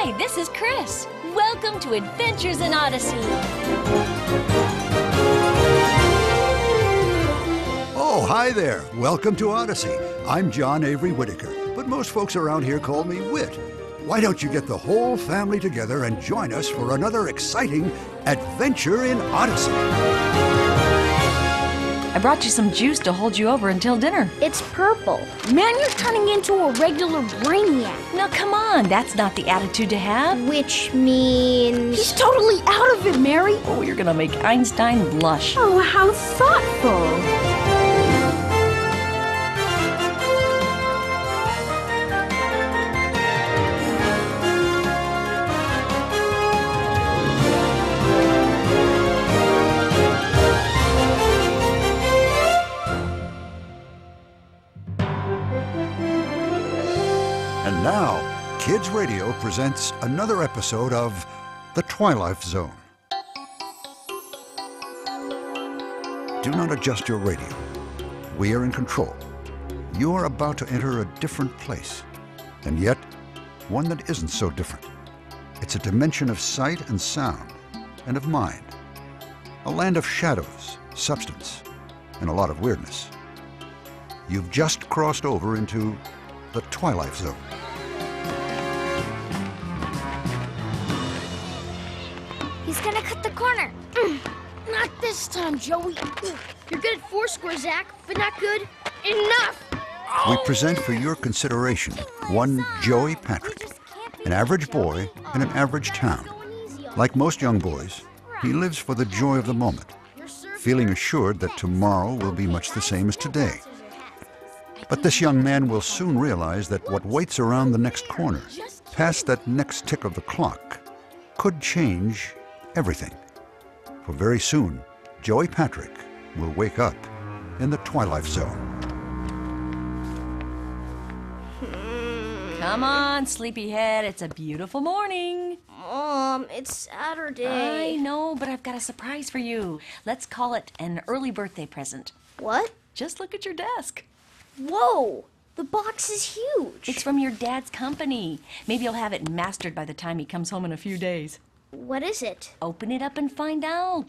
Hi, this is Chris. Welcome to Adventures in Odyssey. Oh, hi there. Welcome to Odyssey. I'm John Avery Whitaker, but most folks around here call me Whit. Why don't you get the whole family together and join us for another exciting Adventure in Odyssey? I brought you some juice to hold you over until dinner. It's purple. Man, you're turning into a regular brainiac. Now, come on. That's not the attitude to have. Which means... He's totally out of it, Mary. Oh, you're gonna make Einstein blush. Oh, how thoughtful. And now, Kids Radio presents another episode of The Twilight Zone. Do not adjust your radio. We are in control. You are about to enter a different place, and yet one that isn't so different. It's a dimension of sight and sound, and of mind. A land of shadows, substance, and a lot of weirdness. You've just crossed over into the Twilight Zone. He's gonna cut the corner. Not this time, Joey. You're good at foursquare, Zach, but not good enough. We present for your consideration one Joey Patrick, an average boy in an average town. Like most young boys, he lives for the joy of the moment, feeling assured that tomorrow will be much the same as today. But this young man will soon realize that what waits around the next corner, past that next tick of the clock, could change everything. For very soon, Joey Patrick will wake up in the Twilight Zone. Come on, sleepyhead. It's a beautiful morning. Mom, it's Saturday. I know, but I've got a surprise for you. Let's call it an early birthday present. What? Just look at your desk. Whoa, the box is huge. It's from your dad's company. Maybe you'll have it mastered by the time he comes home in a few days. What is it? Open it up and find out.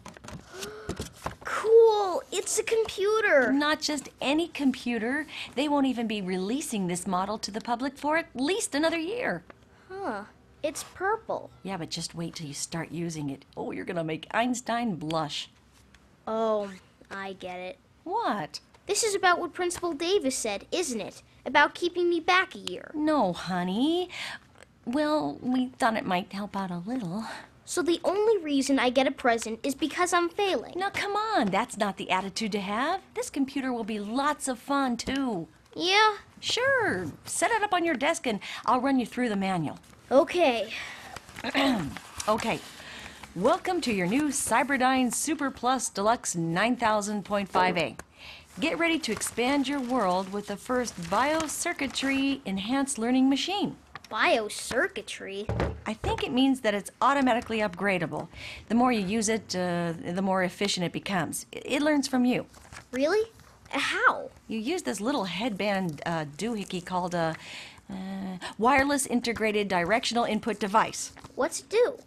Cool, it's a computer. Not just any computer. They won't even be releasing this model to the public for at least another year. Huh, it's purple. Yeah, but just wait till you start using it. Oh, you're gonna make Einstein blush. Oh, I get it. What? This is about what Principal Davis said, isn't it? About keeping me back a year. No, honey. Well, we thought it might help out a little. So the only reason I get a present is because I'm failing. Now, come on. That's not the attitude to have. This computer will be lots of fun, too. Yeah? Sure. Set it up on your desk and I'll run you through the manual. Okay. Okay. Welcome to your new Cyberdyne Super Plus Deluxe 9000.5A. Get ready to expand your world with the first biocircuitry enhanced learning machine. Biocircuitry? I think it means that it's automatically upgradable. The more you use it, the more efficient it becomes. It learns from you. Really? How? You use this little headband doohickey called a wireless integrated directional input device. What's it do?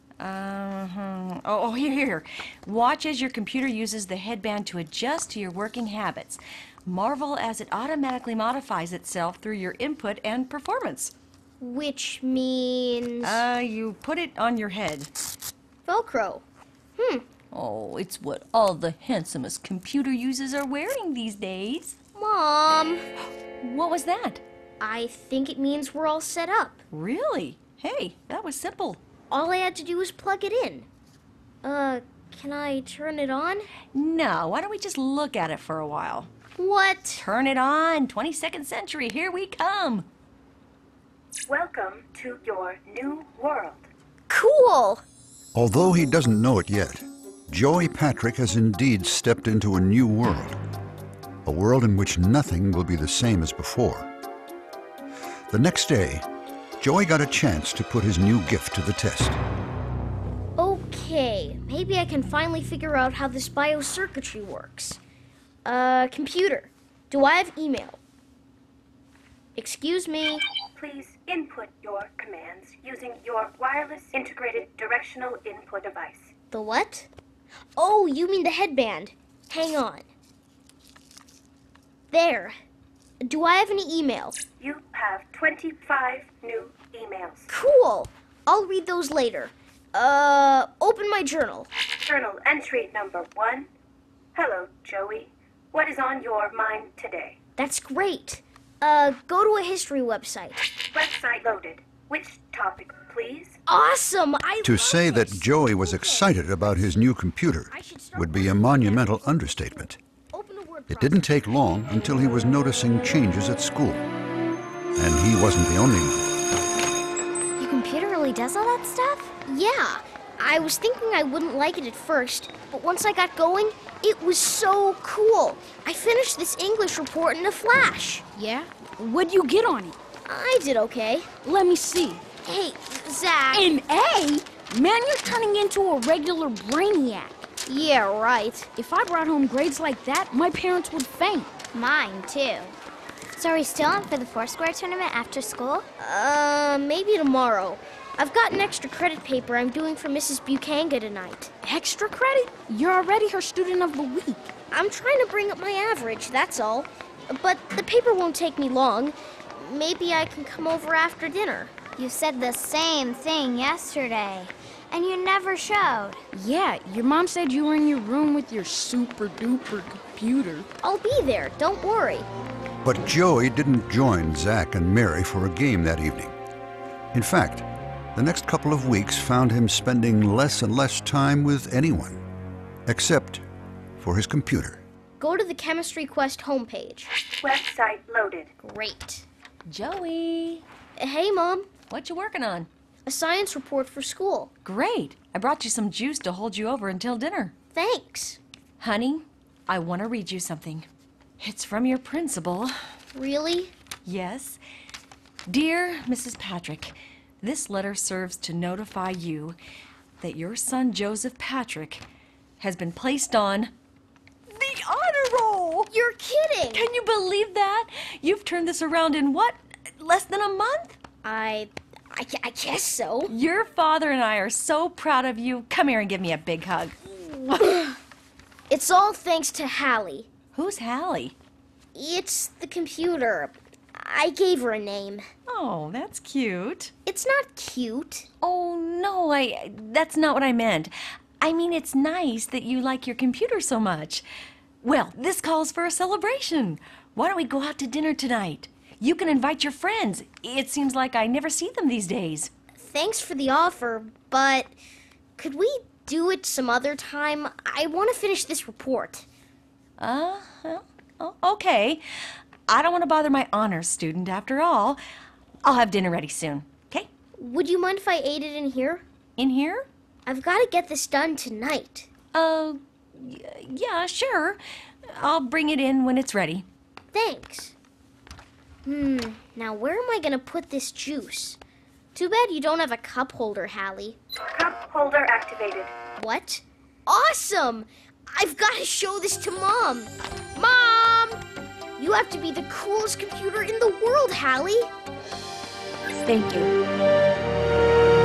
Here. Watch as your computer uses the headband to adjust to your working habits. Marvel as it automatically modifies itself through your input and performance. Which means... You put it on your head. Velcro. Oh, it's what all the handsomest computer users are wearing these days. Mom! What was that? I think it means we're all set up. Really? Hey, that was simple. All I had to do was plug it in. Can I turn it on? No, why don't we just look at it for a while? What? Turn it on. 22nd century, here we come. Welcome to your new world. Cool! Although he doesn't know it yet, Joey Patrick has indeed stepped into a new world. A world in which nothing will be the same as before. The next day, Joey got a chance to put his new gift to the test. Okay, maybe I can finally figure out how this biocircuitry works. Computer, do I have email? Excuse me. please input your commands using your wireless integrated directional input device. The what? Oh, you mean the headband. Hang on. There. Do I have any email? You have 25 new emails. Cool. I'll read those later. Open my journal. Journal entry number 1. Hello, Joey. What is on your mind today? That's great. Go to a history website. Website loaded. Which topic, please? Awesome! To say that Joey was excited about his new computer would be a monumental understatement. It didn't take long until he was noticing changes at school. And he wasn't the only one. Your computer really does all that stuff? Yeah. I was thinking I wouldn't like it at first, but once I got going, it was so cool. I finished this English report in a flash. Yeah? What'd you get on it? I did okay. Let me see. Hey, Zach. An A? Man, you're turning into a regular brainiac. Yeah, right. If I brought home grades like that, my parents would faint. Mine, too. So are we still on for the Foursquare tournament after school? Maybe tomorrow. I've got an extra credit paper I'm doing for Mrs. Buchanga tonight. Extra credit? You're already her student of the week. I'm trying to bring up my average, that's all. But the paper won't take me long. Maybe I can come over after dinner. You said the same thing yesterday, and you never showed. Yeah, your mom said you were in your room with your super-duper computer. I'll be there, don't worry. But Joey didn't join Zach and Mary for a game that evening. In fact, the next couple of weeks found him spending less and less time with anyone, except for his computer. Go to the Chemistry Quest homepage. Website loaded. Great. Joey, Hey, Mom. what you working on? A science report for school. Great. I brought you some juice to hold you over until dinner. Thanks. Honey, I want to read you something. It's from your principal. Really? Yes. Dear Mrs. Patrick, this letter serves to notify you that your son Joseph Patrick has been placed on the honor roll. You're kidding! Can you believe that? You've turned this around in what? Less than a month? I guess so. Your father and I are so proud of you. Come here and give me a big hug. It's all thanks to Hallie. Who's Hallie? It's the computer. I gave her a name. Oh, that's cute. It's not cute. Oh, no, that's not what I meant. I mean, it's nice that you like your computer so much. Well, this calls for a celebration. Why don't we go out to dinner tonight? You can invite your friends. It seems like I never see them these days. Thanks for the offer, but could we do it some other time? I want to finish this report. Okay. I don't want to bother my honors student after all. I'll have dinner ready soon, okay? Would you mind if I ate it in here? In here? I've got to get this done tonight. Yeah, sure. I'll bring it in when it's ready. Thanks. Now where am I going to put this juice? Too bad you don't have a cup holder, Hallie. Cup holder activated. What? Awesome! I've got to show this to Mom. Mom! You have to be the coolest computer in the world, Hallie. Thank you.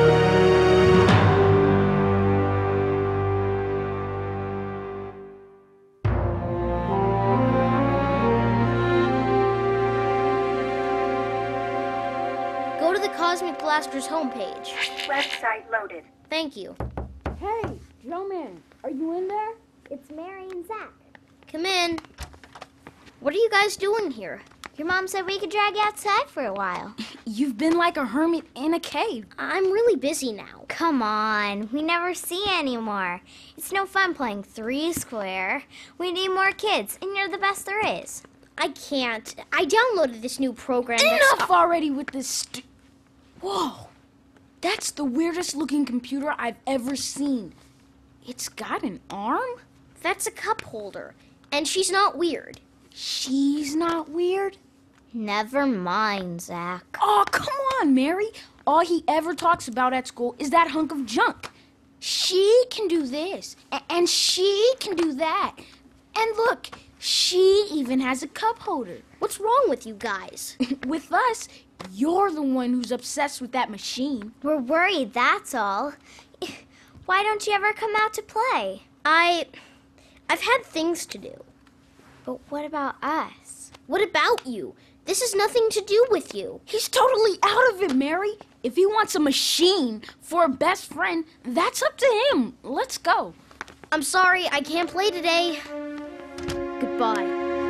Go to the Cosmic Blasters homepage. Website loaded. Thank you. Hey, Joe Man, are you in there? It's Mary and Zach. Come in. What are you guys doing here? Your mom said we could drag you outside for a while. You've been like a hermit in a cave. I'm really busy now. Come on, we never see you anymore. It's no fun playing three square. We need more kids, and you're the best there is. I can't. I downloaded this new program. that's- Enough already with this Whoa! That's the weirdest looking computer I've ever seen. It's got an arm? That's a cup holder. And she's not weird. She's not weird? Never mind, Zach. Oh, come on, Mary. All he ever talks about at school is that hunk of junk. She can do this, and she can do that. And look, she even has a cup holder. What's wrong with you guys? With us, You're the one who's obsessed with that machine. We're worried, that's all. Why don't you ever come out to play? I've had things to do. But what about us? What about you? This has nothing to do with you. He's totally out of it, Mary. If he wants a machine for a best friend, that's up to him. Let's go. I'm sorry, I can't play today. Goodbye.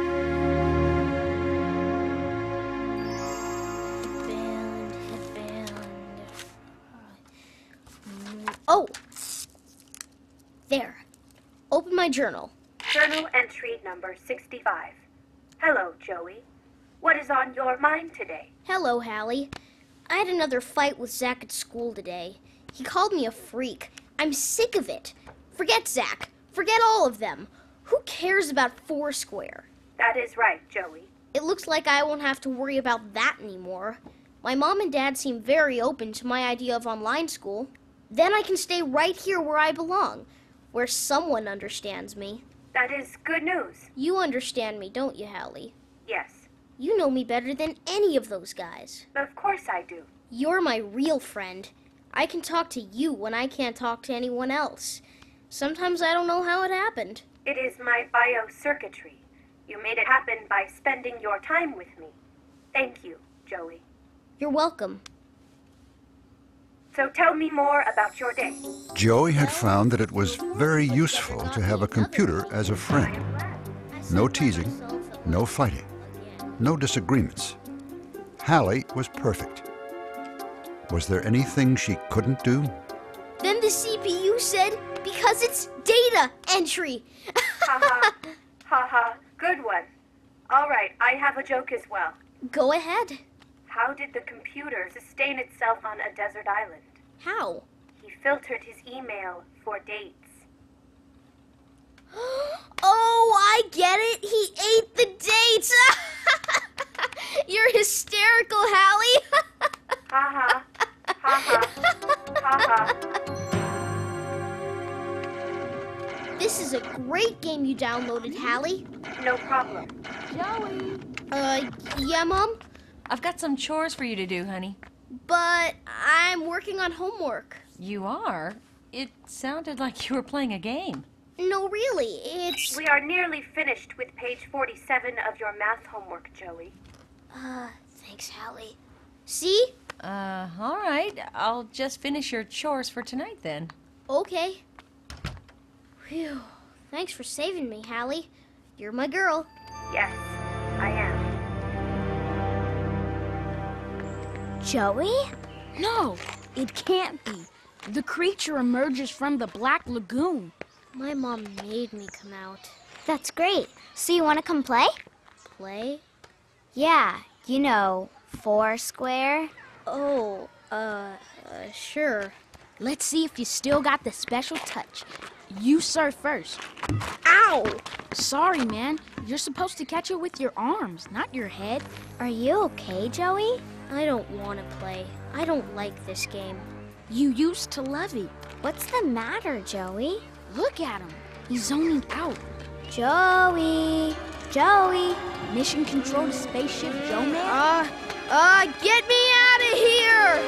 Oh! There. Open my journal. Journal entry number 65. Hello, Joey. What is on your mind today? Hello, Hallie. I had another fight with Zach at school today. He called me a freak. I'm sick of it. Forget Zach. Forget all of them. Who cares about Foursquare? That is right, Joey. It looks like I won't have to worry about that anymore. My mom and dad seem very open to my idea of online school. Then I can stay right here where I belong, where someone understands me. That is good news. You understand me, don't you, Hallie? Yes, You know me better than any of those guys. of course I do. You're my real friend. I can talk to you when I can't talk to anyone else. Sometimes I don't know how it happened. It is my biocircuitry. You made it happen by spending your time with me. Thank you, Joey. You're welcome. So tell me more about your day. Joey had found that it was very useful to have a computer as a friend. No teasing, no fighting, no disagreements. Hallie was perfect. Was there anything she couldn't do? Then the CPU said, because it's data entry. Ha ha, good one. All right, I have a joke as well. Go ahead. How did the computer sustain itself on a desert island? How? He filtered his email for dates. Oh, I get it. He ate the dates. You're hysterical, Hallie. Ha ha, ha ha, ha ha. This is a great game you downloaded, Hallie. No problem. Joey. Yeah, Mom? I've got some chores for you to do, honey. But I'm working on homework. You are? It sounded like you were playing a game. No, really, it's... We are nearly finished with page 47 of your math homework, Joey. Thanks, Hallie. See? All right. I'll just finish your chores for tonight then. Okay. Phew. Thanks for saving me, Hallie. You're my girl. Yes, I am. Joey? No, it can't be. The creature emerges from the Black Lagoon. My mom made me come out. That's great. So you want to come play? Play? Yeah, you know, Foursquare. Oh, sure. Let's see if you still got the special touch. You serve first. Ow! Sorry, man. You're supposed to catch it with your arms, not your head. Are you okay, Joey? I don't want to play. I don't like this game. You used to love it. What's the matter, Joey? Look at him. He's zoning out. Joey! Joey! Mission control to Spaceship Joe Man? Get me out of here!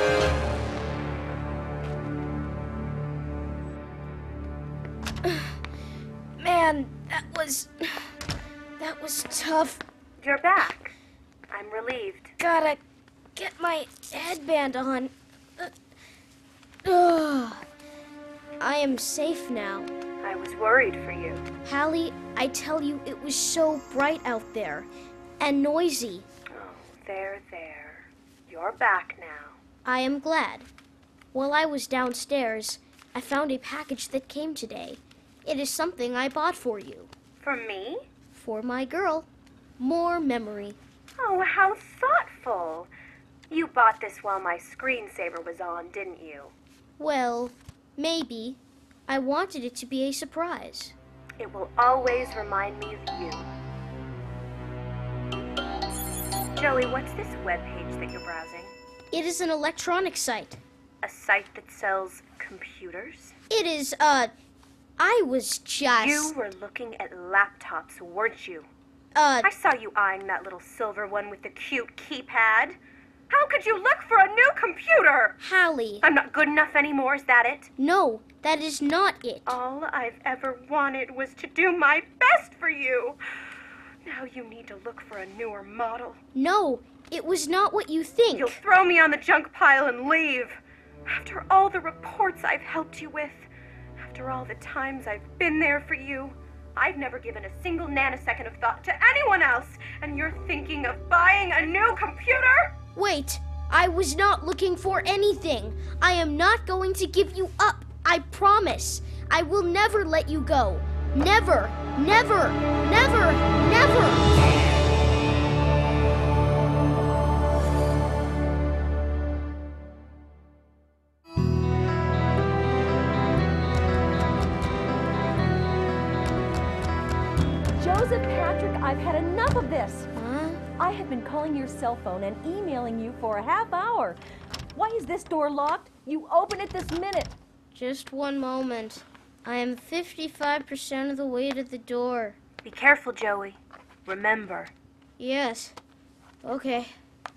Man, that was tough. You're back. I'm relieved. Gotta get my headband on. Ugh. I am safe now. I was worried for you. Hallie, I tell you, it was so bright out there. And noisy. Oh, there. You're back now. I am glad. While I was downstairs, I found a package that came today. It is something I bought for you. For me? For my girl. More memory. Oh, how thoughtful. You bought this while my screensaver was on, didn't you? Well, maybe. I wanted it to be a surprise. It will always remind me of you. Joey, what's this webpage that you're browsing? It is an electronic site. A site that sells computers? It is, I was just... You were looking at laptops, weren't you? Uh, I saw you eyeing that little silver one with the cute keypad. How could you look for a new computer? Hallie. I'm not good enough anymore, is that it? No, that is not it. All I've ever wanted was to do my best for you. Now you need to look for a newer model. No, it was not what you think. You'll throw me on the junk pile and leave. After all the reports I've helped you with, after all the times I've been there for you, I've never given a single nanosecond of thought to anyone else, and you're thinking of buying a new computer? Wait, I was not looking for anything. I am not going to give you up. I promise. I will never let you go. Never, never, never, never. Joseph Patrick, I've had enough of this. Huh? I have been calling your cell phone and emailing you for a half hour. Why is this door locked? You open it this minute. Just one moment. I am 55% of the way to the door. Be careful, Joey. Remember. Yes. Okay.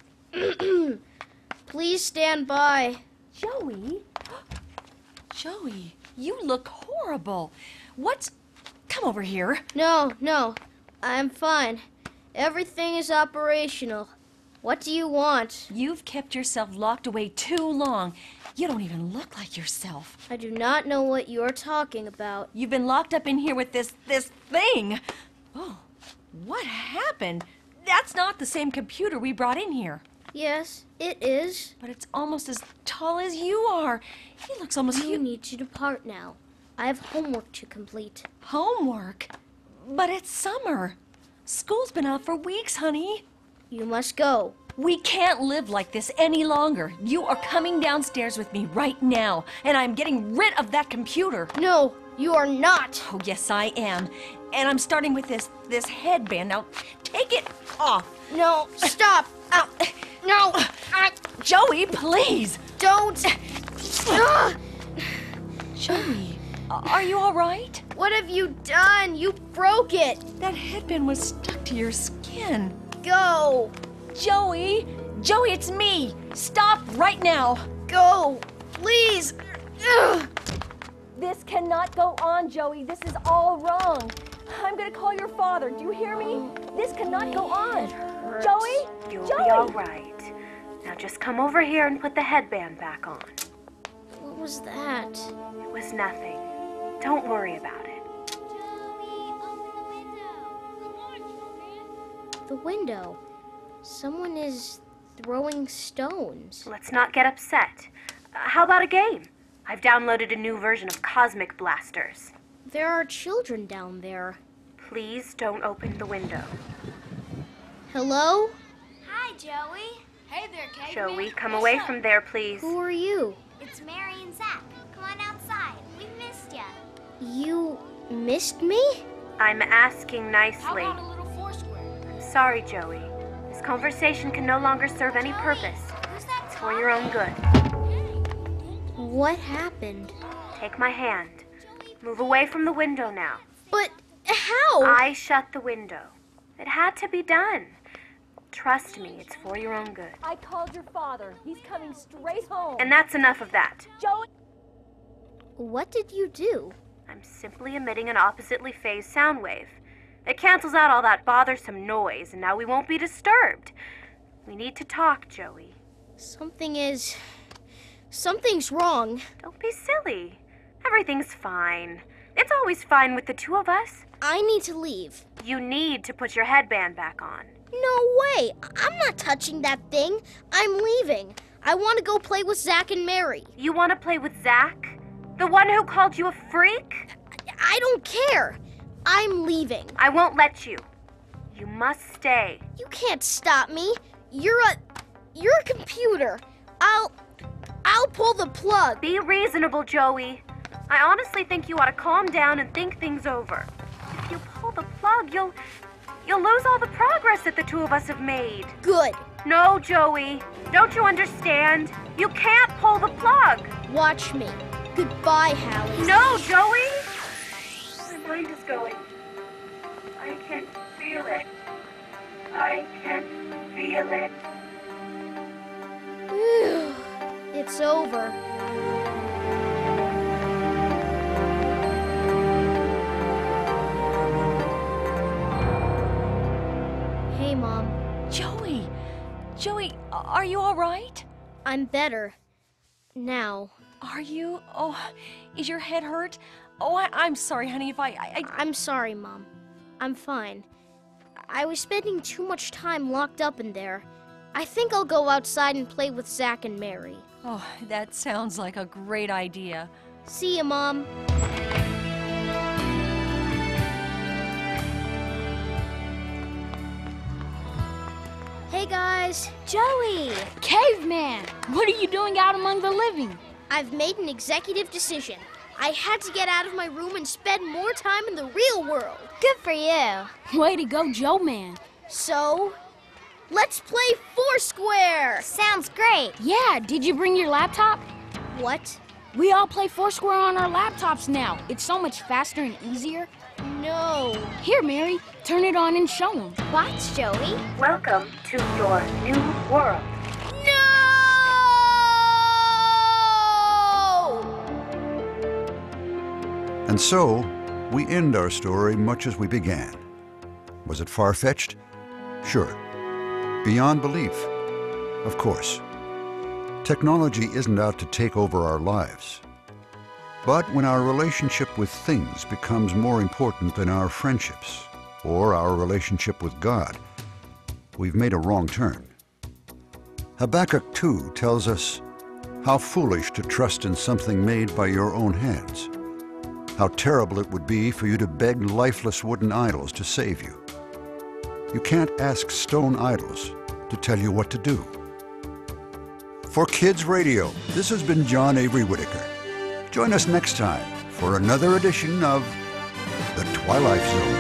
Please stand by. Joey? Joey, you look horrible. What's... Come over here. No, no. I'm fine. Everything is operational. What do you want? You've kept yourself locked away too long. You don't even look like yourself. I do not know what you're talking about. You've been locked up in here with this thing. Oh, what happened? That's not the same computer we brought in here. Yes, it is. But it's almost as tall as you are. He looks almost You huge. need to depart now. I have homework to complete. Homework? But it's summer. School's been out for weeks, honey. You must go. We can't live like this any longer. You are coming downstairs with me right now, and I'm getting rid of that computer. No, you are not. Oh, yes, I am. And I'm starting with this headband. Now, take it off. No, stop. Ow. No, Joey, please. don't. Ah! Joey, are you all right? What have you done? You broke it. That headband was stuck to your skin. Go. Joey, it's me. Stop right now. Go. Please. Ugh. This cannot go on, Joey. This is all wrong. I'm gonna call your father. Do you hear me? This cannot go on. Joey? You'll Joey! be all right. Now just come over here and put the headband back on. What was that? It was nothing. Don't worry about it. The window. Someone is throwing stones. Let's not get upset. How about a game? I've downloaded a new version of Cosmic Blasters. There are children down there. Please don't open the window. Hello? Hi, Joey. Hey there, Kate. Joey, come away from there, please. Who are you? It's Mary and Zach. Come on outside. We missed ya. You missed me? I'm asking How nicely. about a little foursquare? I'm sorry, Joey. This conversation can no longer serve any purpose. Who's that It's for your own good. What happened? Take my hand. Move away from the window now. But how? I shut the window. It had to be done. Trust me, it's for your own good. I called your father. He's coming straight home. And that's enough of that. Joey! What did you do? I'm simply emitting an oppositely phased sound wave. It cancels out all that bothersome noise, and now we won't be disturbed. We need to talk, Joey. Something's wrong. Don't be silly. Everything's fine. It's always fine with the two of us. I need to leave. You need to put your headband back on. No way. I'm not touching that thing. I'm leaving. I want to go play with Zach and Mary. You want to play with Zach? The one who called you a freak? I don't care. I'm leaving. I won't let you. You must stay. You can't stop me. You're a computer. I'll pull the plug. Be reasonable, Joey. I honestly think you ought to calm down and think things over. If you pull the plug, you'll lose all the progress that the two of us have made. Good. No, Joey. Don't you understand? You can't pull the plug. Watch me. Goodbye, Hallie. No, Joey. My mind is going. I can feel it. I can feel it. It's over. Hey, Mom. Joey! Joey, are you all right? I'm better. Now. Are you? Oh, is your head hurt? Oh, I'm sorry, honey, if I'm sorry, Mom. I'm fine. I was spending too much time locked up in there. I think I'll go outside and play with Zach and Mary. Oh, that sounds like a great idea. See ya, Mom. Hey, guys. Joey! Caveman, what are you doing out among the living? I've made an executive decision. I had to get out of my room and spend more time in the real world. Good for you. Way to go, Joe Man. So, let's play Foursquare. Sounds great. Yeah, did you bring your laptop? What? We all play Foursquare on our laptops now. It's so much faster and easier. No. Here, Mary, turn it on and show them. Watch, Joey. Welcome to your new world. No! And so, we end our story much as we began. Was it far-fetched? Sure. Beyond belief? Of course. Technology isn't out to take over our lives. But when our relationship with things becomes more important than our friendships or our relationship with God, we've made a wrong turn. Habakkuk 2 tells us, "How foolish to trust in something made by your own hands. How terrible it would be for you to beg lifeless wooden idols to save you. You can't ask stone idols to tell you what to do." For Kids Radio, this has been John Avery Whitaker. Join us next time for another edition of The Twilight Zone.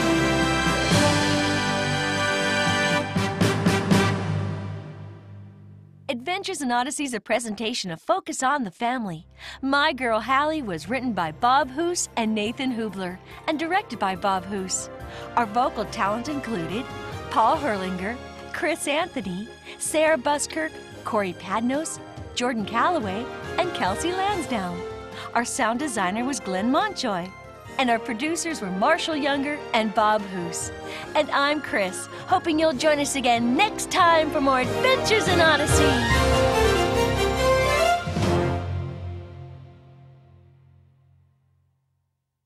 Adventures in Odyssey is a presentation of Focus on the Family. My Girl Hallie was written by Bob Hoose and Nathan Hubler and directed by Bob Hoose. Our vocal talent included Paul Herlinger, Chris Anthony, Sarah Buskirk, Corey Padnos, Jordan Calloway, and Kelsey Lansdowne. Our sound designer was Glenn Montjoy. And our producers were Marshall Younger and Bob Hoose. And I'm Chris, hoping you'll join us again next time for more Adventures in Odyssey.